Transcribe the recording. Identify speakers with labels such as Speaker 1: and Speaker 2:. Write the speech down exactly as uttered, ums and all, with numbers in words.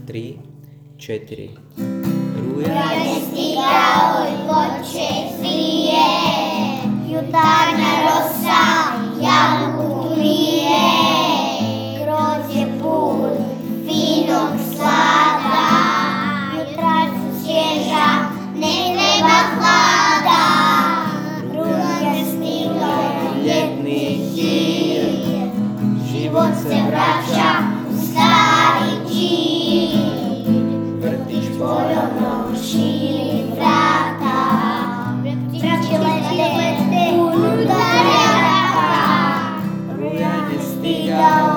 Speaker 1: tri, četiri.
Speaker 2: Ruja je stigao i počeslije, jutarnja rosa jabuku lije. Groz je pun finog slada, jutra su svježa, ne treba hlada. Ruja je stigao ljetni hir, život se vraća u stari čir. Vrtić ponovno širi vrata, vrtići lete unutar jaka. Ruja je stigao